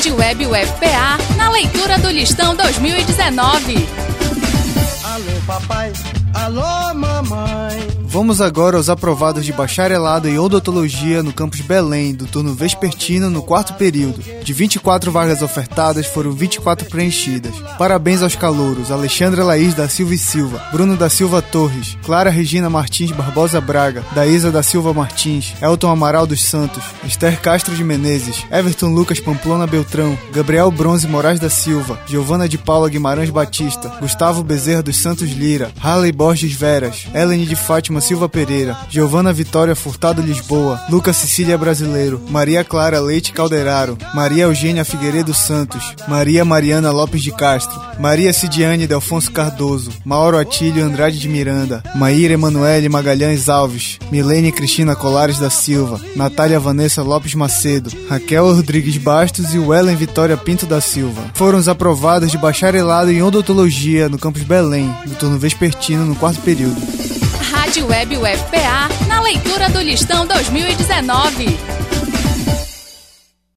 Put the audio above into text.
Rádio Web UFPA, na leitura do Listão 2019. Alô papai, alô mamãe. Vamos agora aos aprovados de bacharelado em odontologia no campus Belém, do turno vespertino no quarto período. De 24 vagas ofertadas, foram 24 preenchidas. Parabéns aos calouros: Alexandra Laís da Silva e Silva, Bruno da Silva Torres, Clara Regina Martins Barbosa Braga, Daísa da Silva Martins, Elton Amaral dos Santos, Esther Castro de Menezes, Everton Lucas Pamplona Beltrão, Gabriel Bronze Moraes da Silva, Giovana de Paula Guimarães Batista, Gustavo Bezerra dos Santos Lira, Harley Borges Veras, Eleni de Fátima Silva Pereira, Giovana Vitória Furtado Lisboa, Lucas Cecília Brasileiro, Maria Clara Leite Calderaro, Maria Eugênia Figueiredo Santos, Maria Mariana Lopes de Castro, Maria Cidiane Delfonso Cardoso, Mauro Atílio Andrade de Miranda, Maíra Emanuele Magalhães Alves, Milene Cristina Colares da Silva, Natália Vanessa Lopes Macedo, Raquel Rodrigues Bastos e Wellen Vitória Pinto da Silva. Foram os aprovados de bacharelado em odontologia no campus Belém, do turno vespertino no quarto período. Rádio Web UFPA, na leitura do Listão 2019.